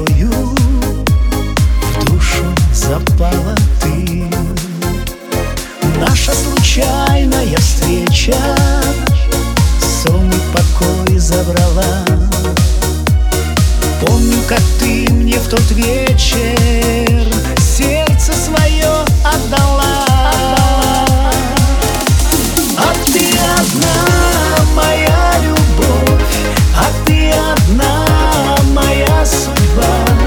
тобою в душу запала ты. Наша случайная встреча сон и покой забрала. Помню, как ты мне в тот вечер